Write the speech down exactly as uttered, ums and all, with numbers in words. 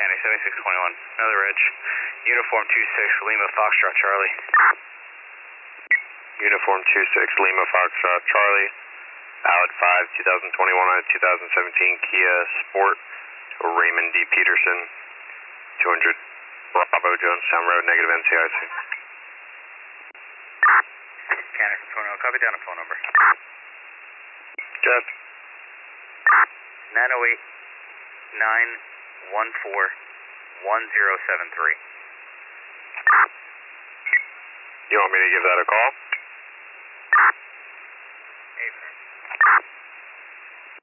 Candy, seventy-six twenty-one. Another Reg. Uniform two six, Lima Foxtrot Charlie. Uniform two six, Lima Foxtrot Charlie. Ballot five, twenty twenty-one out of two thousand seventeen Kia Sport to Raymond D. Peterson. two hundred Bravo Jonestown Road, negative N C I C. Candy from twenty-one, copy down a phone number. Jeff. nine oh eight, nine one four, one zero seven three. You want me to give that a call? Hey, sir.